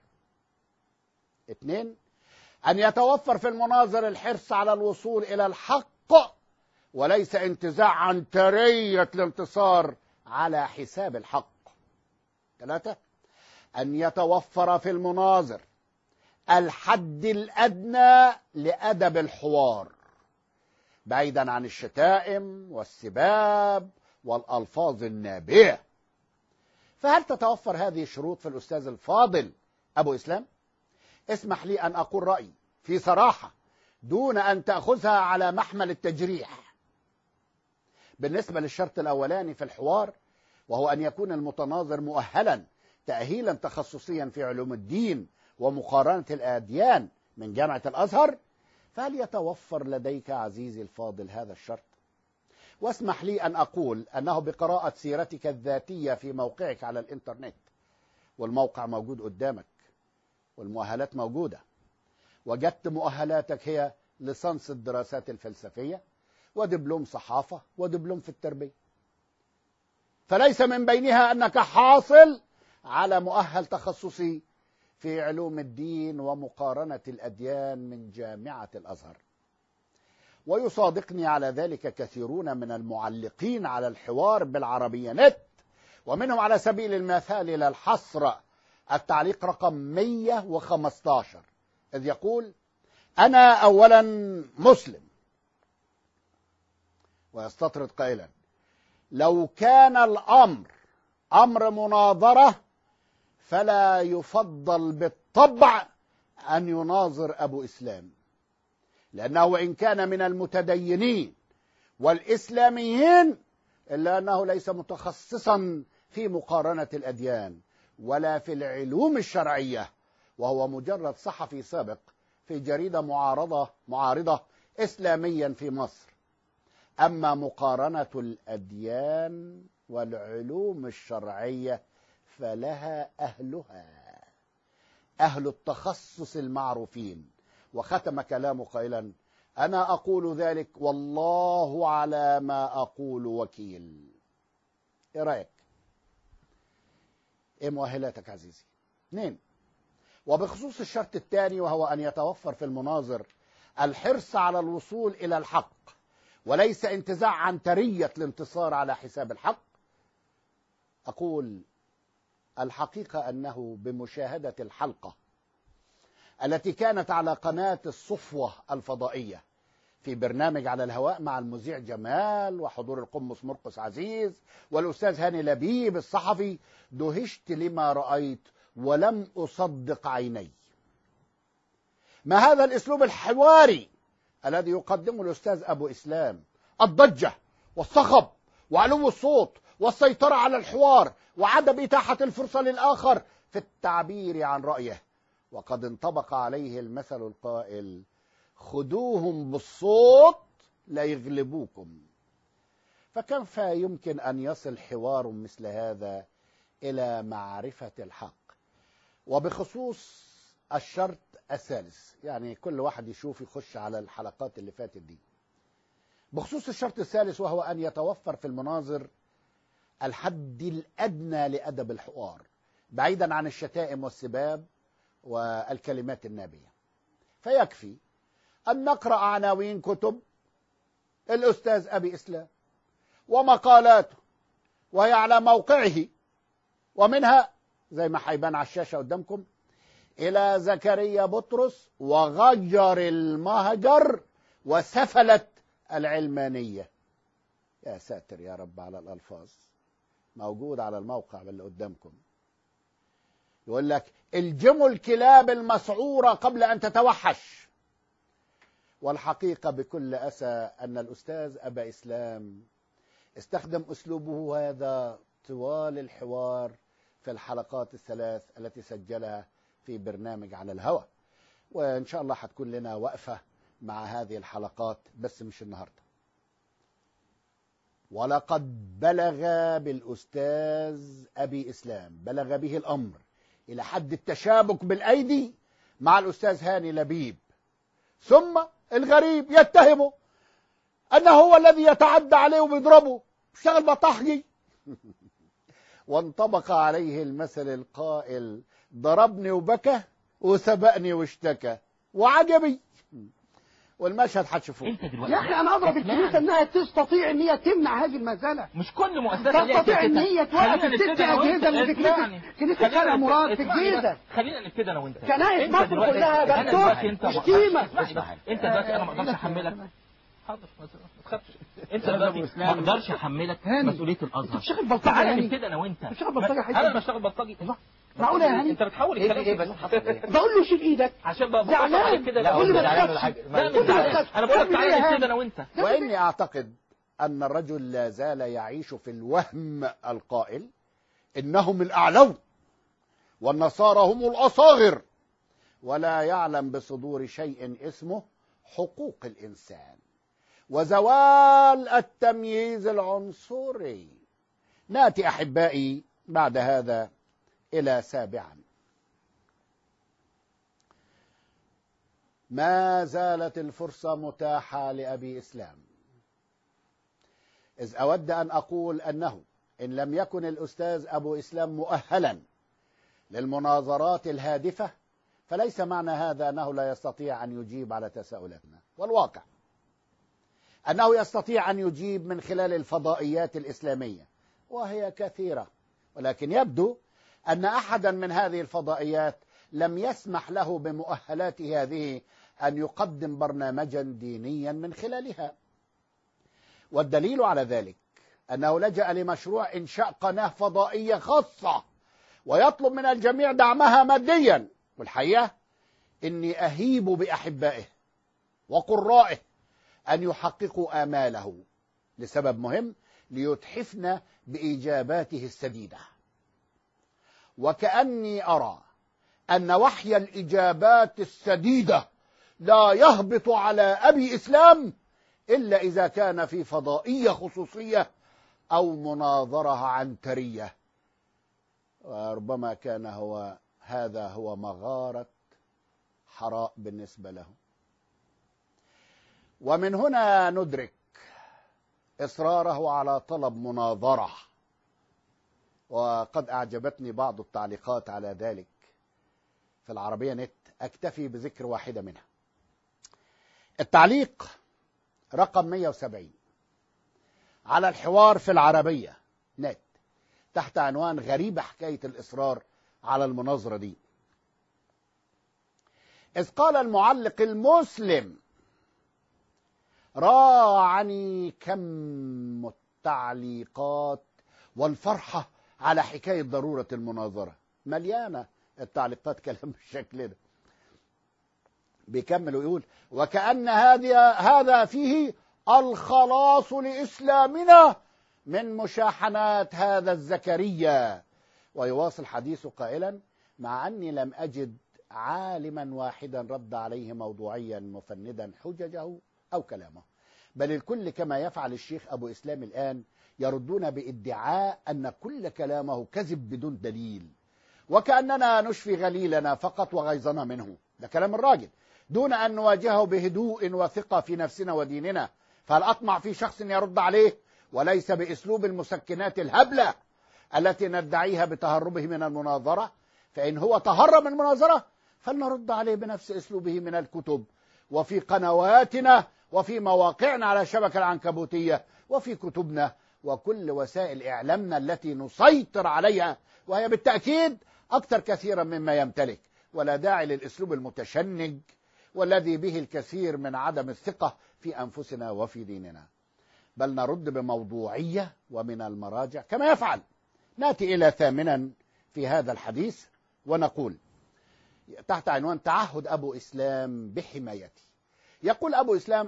2. أن يتوفر في المناظر الحرص على الوصول إلى الحق وليس انتزاع عنترية الانتصار على حساب الحق. 3. أن يتوفر في المناظر الحد الأدنى لأدب الحوار بعيدا عن الشتائم والسباب والألفاظ النابية. فهل تتوفر هذه الشروط في الأستاذ الفاضل أبو إسلام؟ اسمح لي أن أقول رأيي في صراحة دون أن تأخذها على محمل التجريح. بالنسبة للشرط الأولاني في الحوار، وهو أن يكون المتناظر مؤهلا تأهيلا تخصصيا في علوم الدين ومقارنة الأديان من جامعة الأزهر، فهل يتوفر لديك عزيزي الفاضل هذا الشرط؟ واسمح لي أن أقول أنه بقراءة سيرتك الذاتية في موقعك على الإنترنت، والموقع موجود قدامك والمؤهلات موجودة، وجدت مؤهلاتك هي ليسانس الدراسات الفلسفية ودبلوم صحافة ودبلوم في التربية، فليس من بينها أنك حاصل على مؤهل تخصصي في علوم الدين ومقارنة الأديان من جامعة الأزهر. ويصادقني على ذلك كثيرون من المعلقين على الحوار بالعربية نت، ومنهم على سبيل المثال إلى الحصر التعليق رقم 115، إذ يقول: أنا أولا مسلم، ويستطرد قائلا: لو كان الأمر أمر مناظرة فلا يفضل بالطبع أن يناظر أبو إسلام، لأنه وإن كان من المتدينين والإسلاميين إلا أنه ليس متخصصا في مقارنة الأديان ولا في العلوم الشرعية، وهو مجرد صحفي سابق في جريدة معارضة إسلاميا في مصر. أما مقارنة الأديان والعلوم الشرعية فلها أهلها، أهل التخصص المعروفين. وختم كلامه قائلا: أنا أقول ذلك والله على ما أقول وكيل. إيه رأيك؟ إيه مؤهلاتك عزيزي؟ 2. وبخصوص الشرط الثاني، وهو أن يتوفر في المناظر الحرص على الوصول إلى الحق وليس انتزاع عنترية الانتصار على حساب الحق، أقول: الحقيقة أنه بمشاهدة الحلقة التي كانت على قناة الصفوة الفضائية في برنامج على الهواء مع المذيع جمال وحضور القمص مرقس عزيز والأستاذ هاني لبيب الصحفي، دهشت لما رأيت ولم أصدق عيني. ما هذا الأسلوب الحواري الذي يقدمه الأستاذ أبو إسلام؟ الضجة والصخب وعلو الصوت والسيطرة على الحوار وعدم إتاحة الفرصة للآخر في التعبير عن رأيه، وقد انطبق عليه المثل القائل: خذوهم بالصوت لا يغلبوكم. فكيف يمكن أن يصل حوار مثل هذا إلى معرفة الحق؟ وبخصوص الشرط الثالث، يعني كل واحد يشوف يخش على الحلقات اللي فاتت دي، بخصوص الشرط الثالث، وهو أن يتوفر في المناظر الحد الأدنى لأدب الحوار بعيدا عن الشتائم والسباب والكلمات النابية. فيكفي أن نقرأ عناوين كتب الأستاذ أبي إسلام ومقالاته وهي على موقعه، ومنها زي ما هيبان على الشاشة قدامكم، إلى زكريا بطرس وغجر المهجر وسفلت العلمانية. يا ساتر يا رب على الألفاظ، موجود على الموقع اللي قدامكم. يقول لك الجموا الكلاب المسعورة قبل أن تتوحش. والحقيقة بكل أسى أن الأستاذ أبا إسلام استخدم أسلوبه هذا طوال الحوار في الحلقات الثلاث التي سجلها في برنامج على الهوى، وإن شاء الله هتكون لنا وقفة مع هذه الحلقات بس مش النهاردة. ولقد بلغ بالأستاذ أبي إسلام، بلغ به الأمر إلى حد التشابك بالأيدي مع الأستاذ هاني لبيب، ثم الغريب يتهمه أنه هو الذي يتعدى عليه وبيضربه، اشتغل بطحجي. وانطبق عليه المثل القائل: ضربني وبكى وسبقني واشتكى، وعجبي. والمشهد هتشوفوه. يا اخي انا اضرب الكنيسه انها تستطيع ان هي تمنع هذه المساله. مش كل مؤسسه تستطيع ان هي توقف الست اجهزه اللي في كنيسه شارع مراد في الجيزه. خلينا نبتدي انا وانت. كنائس مصر كلها بقت شتيمه. انت دلوقتي انا ما اقدرش احملك. حاضر ما تخافش. انت دلوقتي ما اقدرش احملك مسؤوليه الازهر. بتشتغل بلطجي. تعالى نبتدي انا وانت. بتشتغل بلطجي. انا بشتغل بلطجي. معقوله يا هاني؟ انت بتحول الكلام ايه بس بقول له شيل ايدك عشان بقى زعلان كده. لا مش زعلان. انا بقول لك تعالى نبتدي انا وانت. واني اعتقد ان الرجل لا زال يعيش في الوهم القائل انهم الاعلون والنصارى هم الاصاغر، ولا يعلم بصدور شيء اسمه حقوق الانسان وزوال التمييز العنصري. ناتي احبائي بعد هذا إلى سابعا. ما زالت الفرصة متاحة لأبي إسلام، إذ أود أن أقول أنه إن لم يكن الأستاذ أبو إسلام مؤهلا للمناظرات الهادفة فليس معنى هذا أنه لا يستطيع أن يجيب على تساؤلاتنا. والواقع أنه يستطيع أن يجيب من خلال الفضائيات الإسلامية وهي كثيرة، ولكن يبدو أن أحدا من هذه الفضائيات لم يسمح له بمؤهلاته هذه أن يقدم برنامجا دينيا من خلالها. والدليل على ذلك أنه لجأ لمشروع إنشاء قناة فضائية خاصة ويطلب من الجميع دعمها ماديا. والحقيقة إني أهيب بأحبائه وقرائه أن يحققوا آماله لسبب مهم: ليتحفنا بإجاباته السديدة. وكأني أرى أن وحي الإجابات السديدة لا يهبط على أبي إسلام إلا إذا كان في فضائية خصوصية أو مناظرة عنترية، وربما كان هذا هو مغارة حراء بالنسبة له. ومن هنا ندرك إصراره على طلب مناظرة، وقد أعجبتني بعض التعليقات على ذلك في العربية نت، أكتفي بذكر واحدة منها. التعليق رقم 170 على الحوار في العربية نت تحت عنوان: غريبة حكاية الإصرار على المناظرة دي. إذ قال المعلق المسلم: راعني كم التعليقات والفرحة على حكاية ضرورة المناظرة. مليانة التعليقات كلام بالشكل ده. بيكمل ويقول: وكأن هذا فيه الخلاص لإسلامنا من مشاحنات هذا الزكريا. ويواصل حديثه قائلا: مع أني لم أجد عالما واحدا رد عليه موضوعيا مفندا حججه أو كلامه، بل الكل كما يفعل الشيخ أبو إسلام الآن يردون بادعاء أن كل كلامه كذب بدون دليل، وكأننا نشفي غليلنا فقط وغيظنا منه. ده كلام الراجل، دون أن نواجهه بهدوء وثقة في نفسنا وديننا. فهل أطمع في شخص يرد عليه وليس بأسلوب المسكنات الهبلة التي ندعيها بتهربه من المناظرة؟ فإن هو تهرب من المناظرة فلنرد عليه بنفس أسلوبه من الكتب وفي قنواتنا وفي مواقعنا على الشبكة العنكبوتية وفي كتبنا وكل وسائل إعلامنا التي نسيطر عليها، وهي بالتأكيد أكثر كثيرا مما يمتلك، ولا داعي للأسلوب المتشنج والذي به الكثير من عدم الثقة في أنفسنا وفي ديننا، بل نرد بموضوعية ومن المراجع كما يفعل. نأتي إلى ثامنا في هذا الحديث ونقول تحت عنوان تعهد أبو إسلام بحمايتي. يقول أبو إسلام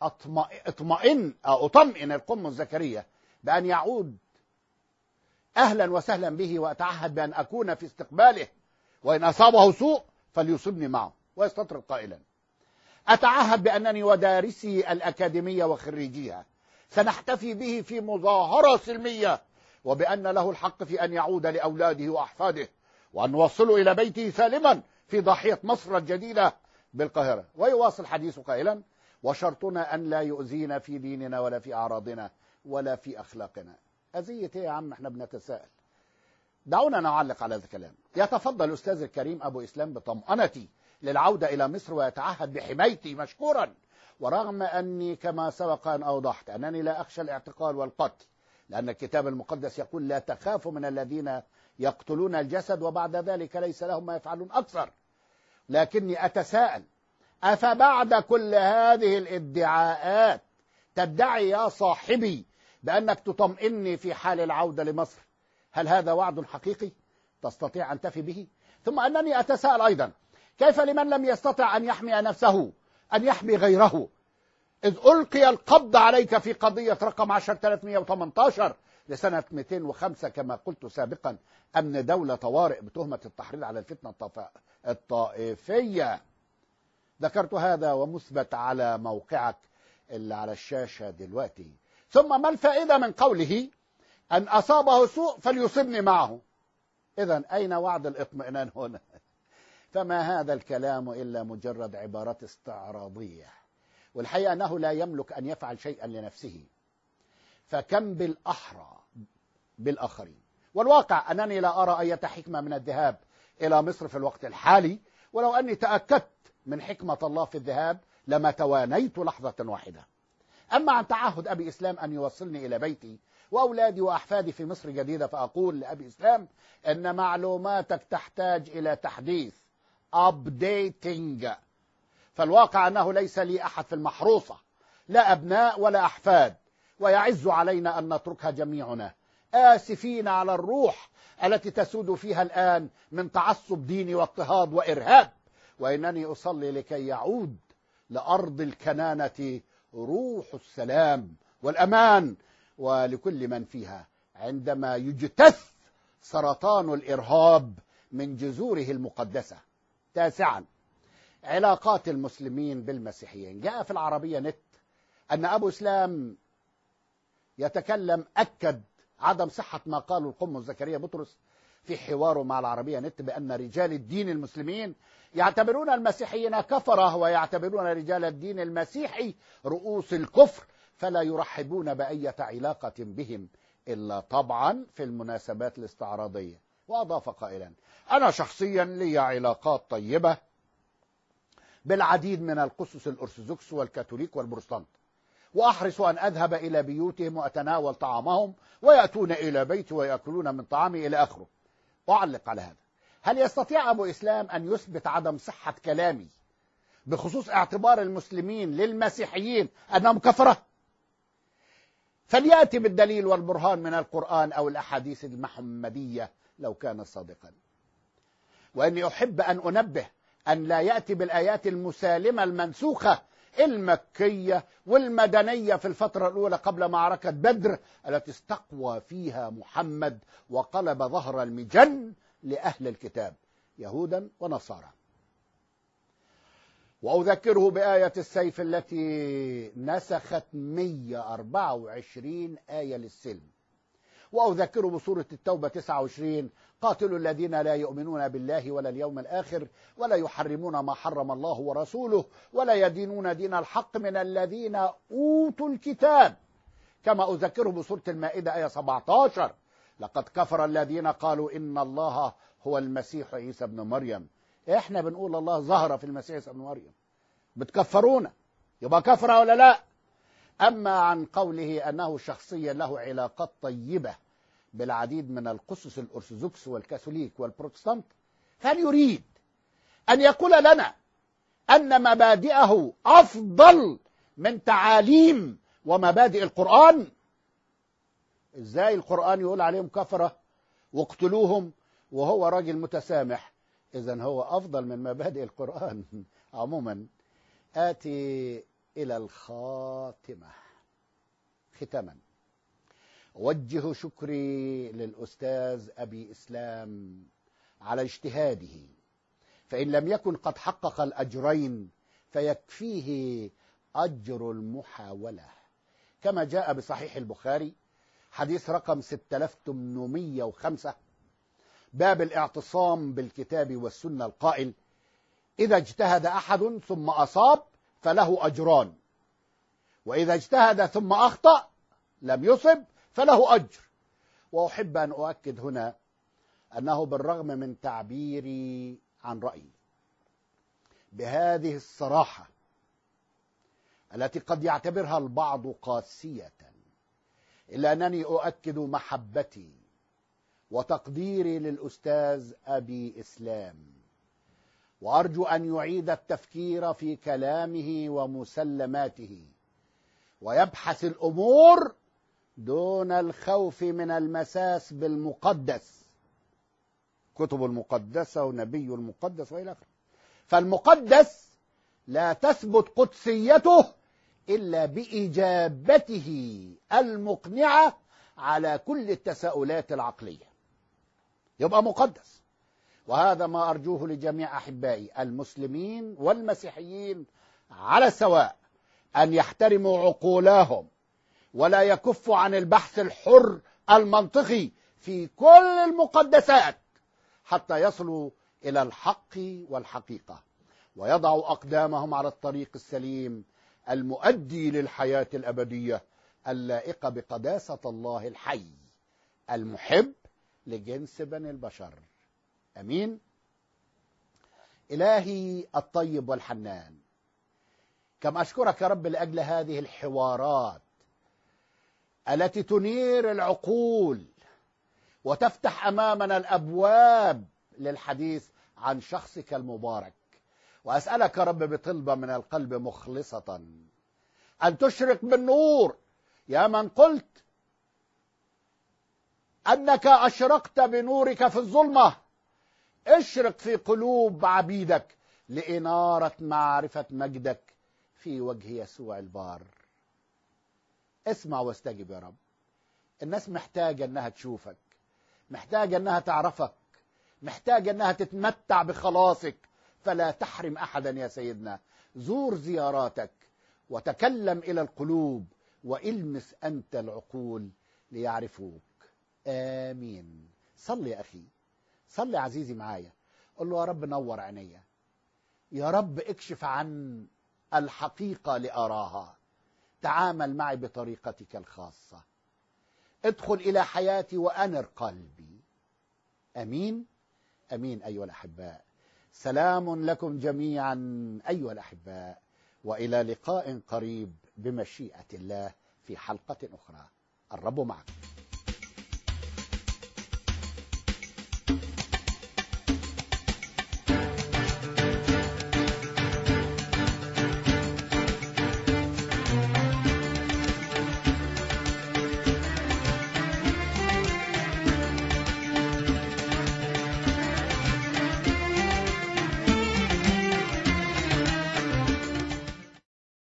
أطمئن القم زكريا بأن يعود أهلا وسهلا به، وأتعهد بأن أكون في استقباله، وإن أصابه سوء فليصبني معه. ويستطرد قائلا أتعهد بأنني ودارسي الأكاديمية وخريجيها سنحتفي به في مظاهرة سلمية، وبأن له الحق في أن يعود لأولاده وأحفاده، وأن نوصله إلى بيته سالما في ضاحية مصر الجديدة بالقاهرة. ويواصل حديثه قائلا وشرطنا أن لا يؤذينا في ديننا ولا في أعراضنا ولا في أخلاقنا. أذية إيه يا عم؟ احنا بنتساءل. دعونا نعلق على هذا الكلام. يتفضل الأستاذ الكريم أبو إسلام بطمأنتي للعودة إلى مصر ويتعهد بحمايتي مشكورا، ورغم أني كما سبق أن أوضحت أنني لا أخشى الاعتقال والقتل، لأن الكتاب المقدس يقول لا تخافوا من الذين يقتلون الجسد وبعد ذلك ليس لهم ما يفعلون أكثر. لكني أتساءل أفبعد كل هذه الادعاءات تدعي يا صاحبي بأنك تطمئني في حال العودة لمصر؟ هل هذا وعد حقيقي تستطيع أن تفي به؟ ثم أنني أتساءل أيضا كيف لمن لم يستطع أن يحمي نفسه أن يحمي غيره، إذ ألقي القبض عليك في قضية رقم 10318 لسنة 205 كما قلت سابقا، أمن دولة طوارئ بتهمة التحريض على الفتنة الطائفية. ذكرت هذا ومثبت على موقعك اللي على الشاشة دلوقتي. ثم ما الفائدة من قوله أن أصابه سوء فليصبني معه؟ إذن أين وعد الاطمئنان هنا؟ فما هذا الكلام إلا مجرد عبارات استعراضية، والحقيقة أنه لا يملك أن يفعل شيئا لنفسه، فكم بالأحرى بالآخرين. والواقع أنني لا أرى أي حكمة من الذهاب إلى مصر في الوقت الحالي، ولو أني تأكدت من حكمة الله في الذهاب لما توانيت لحظة واحدة. أما عن تعهد أبي إسلام أن يوصلني إلى بيتي وأولادي وأحفادي في مصر جديدة، فأقول لأبي إسلام أن معلوماتك تحتاج إلى تحديث updating. فالواقع أنه ليس لي أحد في المحروسة، لا أبناء ولا أحفاد، ويعز علينا أن نتركها جميعنا آسفين على الروح التي تسود فيها الآن من تعصب ديني واضطهاد وإرهاب. وإنني أصلي لكي يعود لأرض الكنانة روح السلام والأمان ولكل من فيها عندما يجتث سرطان الإرهاب من جذوره المقدسة. تاسعا، علاقات المسلمين بالمسيحيين. جاء في العربية نت أن أبو إسلام يتكلم أكد عدم صحة ما قاله القم زكريا بطرس في حواره مع العربية نت بأن رجال الدين المسلمين يعتبرون المسيحيين كفرة، ويعتبرون رجال الدين المسيحي رؤوس الكفر، فلا يرحبون بأية علاقة بهم إلا طبعا في المناسبات الاستعراضية. وأضاف قائلا أنا شخصيا لي علاقات طيبة بالعديد من القسس الأرثوذكس والكاثوليك والبروتستانت، وأحرص أن أذهب إلى بيوتهم وأتناول طعامهم ويأتون إلى بيتي ويأكلون من طعامي إلى آخره. أعلق على هذا، هل يستطيع أبو إسلام أن يثبت عدم صحة كلامي بخصوص اعتبار المسلمين للمسيحيين أنهم كفرة؟ فليأتي بالدليل والبرهان من القرآن أو الأحاديث المحمدية لو كان صادقا. وأني أحب أن أنبه أن لا يأتي بالآيات المسالمة المنسوخة المكية والمدنية في الفترة الأولى قبل معركة بدر التي استقوى فيها محمد وقلب ظهر المجن لأهل الكتاب يهودا ونصارى. وأذكره بآية السيف التي نسخت 124 آية للسلم. وأذكره بسورة التوبة 29 قاتلوا الذين لا يؤمنون بالله ولا اليوم الآخر ولا يحرمون ما حرم الله ورسوله ولا يدينون دين الحق من الذين أوتوا الكتاب. كما أذكره بسورة المائدة آية 17 لقد كفر الذين قالوا إن الله هو المسيح عيسى ابن مريم. إحنا بنقول الله ظهر في المسيح عيسى ابن مريم، بتكفرونا، يبقى كفر ولا لا؟ أما عن قوله أنه شخصيا له علاقات طيبة بالعديد من القسس الأرثوذكس والكاثوليك والبروتستانت، هل يريد أن يقول لنا أن مبادئه أفضل من تعاليم ومبادئ القرآن؟ إزاي القرآن يقول عليهم كفرة واقتلوهم وهو راجل متسامح؟ إذن هو أفضل من مبادئ القرآن. عموما آتي إلى الخاتمة. ختاما أوجه شكري للأستاذ أبي إسلام على اجتهاده، فإن لم يكن قد حقق الأجرين فيكفيه أجر المحاولة، كما جاء بصحيح البخاري حديث رقم 6805 باب الاعتصام بالكتاب والسنة القائل: إذا اجتهد أحد ثم أصاب فله أجران، وإذا اجتهد ثم أخطأ لم يصب فله أجر. وأحب أن أؤكد هنا أنه بالرغم من تعبيري عن رأيي بهذه الصراحة التي قد يعتبرها البعض قاسية، إلا أنني أؤكد محبتي وتقديري للأستاذ أبي إسلام، وأرجو أن يعيد التفكير في كلامه ومسلماته ويبحث الأمور دون الخوف من المساس بالمقدس، كتب المقدسة ونبي المقدس وإلى آخره. فالمقدس لا تثبت قدسيته إلا بإجابته المقنعة على كل التساؤلات العقلية، يبقى مقدس. وهذا ما أرجوه لجميع أحبائي المسلمين والمسيحيين على السواء، أن يحترموا عقولهم ولا يكفوا عن البحث الحر المنطقي في كل المقدسات حتى يصلوا إلى الحق والحقيقة، ويضعوا أقدامهم على الطريق السليم المؤدي للحياة الأبدية اللائقة بقداسة الله الحي المحب لجنس بني البشر. أمين. إلهي الطيب والحنان، كم أشكرك يا رب لأجل هذه الحوارات التي تنير العقول وتفتح أمامنا الأبواب للحديث عن شخصك المبارك. وأسألك يا رب بطلبة من القلب مخلصة أن تشرق بالنور، يا من قلت أنك أشرقت بنورك في الظلمة، اشرق في قلوب عبيدك لإنارة معرفة مجدك في وجه يسوع البار. اسمع واستجب يا رب. الناس محتاجة أنها تشوفك، محتاجة أنها تعرفك، محتاجة أنها تتمتع بخلاصك، فلا تحرم أحدا يا سيدنا. زور زياراتك وتكلم إلى القلوب وإلمس أنت العقول ليعرفوك. آمين. صلي يا أخي، صلي عزيزي معايا، قل له: يا رب نور عينيا، يا رب اكشف عن الحقيقة لأراها، تعامل معي بطريقتك الخاصة، ادخل إلى حياتي وأنر قلبي. أمين. أمين. أيها الأحباء، سلام لكم جميعا أيها الأحباء، وإلى لقاء قريب بمشيئة الله في حلقة أخرى. الرب معكم.